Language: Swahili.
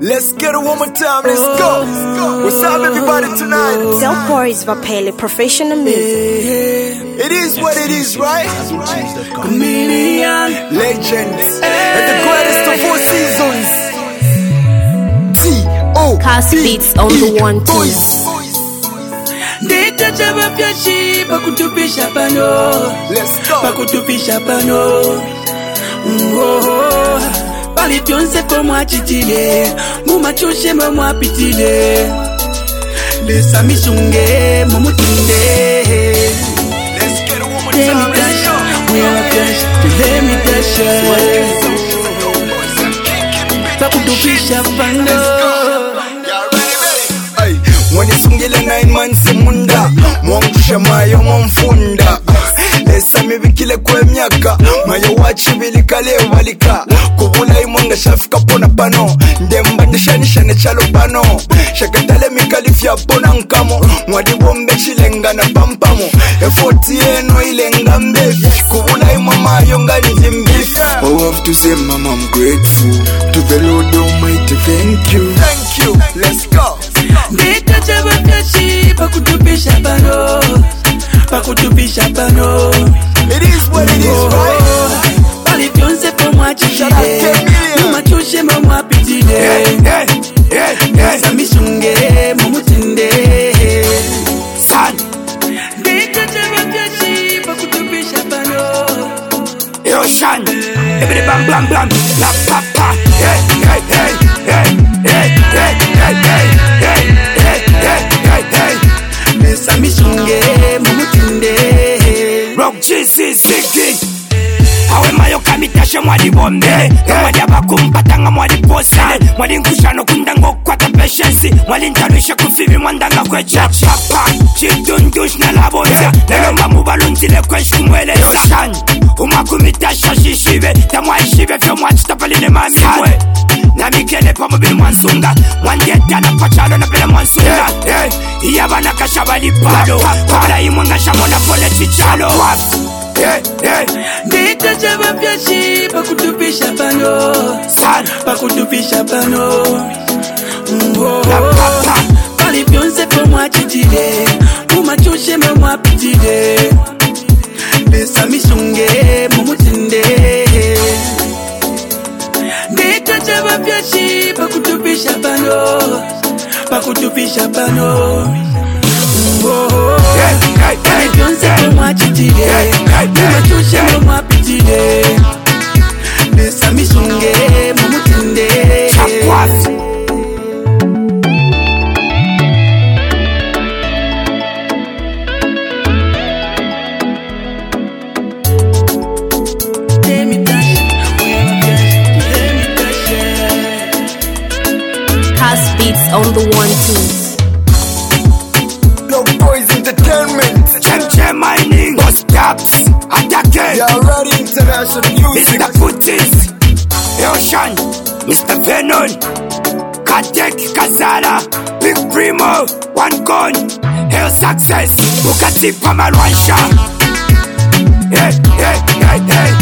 Let's get it one more time, let's go. What's up everybody tonight? Delpor is Vapele, professional music. It is what it is, right? Chameleon Legends and the greatest of all seasons. T.O. Cast beats on the 1-2. Ndeta chava pyashi pakutupisha pano. Let's go. Pakutupisha pano. Pali pyonse po mwachitile mumachoshe mwapitile lesa misunge mumutunde. Let's get it one more time, let's go. Let me dash pakutupisha pano. Mwanisungile 9 months munda mwangusha mayo mwamfunda lesa mibikile kwe myaka mayo wachibili kale walika kubula imwanga shafika pona pano ndemba ndishanishane chalo pano shakatale mikalifya pona nkamo mwadibombe chilenga na pampamo efoti eno ilenga mbefi kubula imwa mayo ngani jimbifi. I have to say mama I'm grateful to the Lord Almighty, thank you. Thank you, let's go. Ndeta chava pyashi pakutupisha pano. Pakutupisha pano. It is what it is, right? Pali pyonse po mwachitile mumachoshe mwapitile lesa misunge mumutinde. Ndeta chava pyashi pakutupisha pano. Yo Shan, everybody bam bam bam, la pa pa, hey hey hey hey hey hey hey hey hey hey hey. Lesa misunge mumutinde. Rock Jesus Ziggy. Awe mayo kamitashe mwali bombe mwali abakumpatanga mwali pose mwali nkushano kundango kwa ta patience mwali ntanisha kufibi mwandanga kwe chapa chidundush na labonza nalomba mubalunzile kwe shkumweleza umakumitasha shishibe tamwaishibe fyo mwachitapaline mamimwe namikele pa mobili mwansunga mwandieta na pachalo na pele mwansunga iyabana kashabali pado kwabala imwanga shamona pole chichalo. Ndeta chava pyashi pakutupisha pano. Pakutupisha pano. Pali pyonse po mwachitile mumachoshe mwapitile lesa misunge mumutinde. Ndeta chava pyashi pakutupisha pano. Pakutupisha pano. Pali pyonse po mwachitile mumachoshe mwapitile lesa misunge mumutinde. Cast beats on the 1-2. No Boys Entertainment. Chem mining, boss caps, attack. You already international music. Mr. Putis, Yo Shan, Mr. Venom, Katek, Kazala, Big Primo, One Gun, Hell Success, Bukati Pamalwansha. Hey, hey, hey, hey.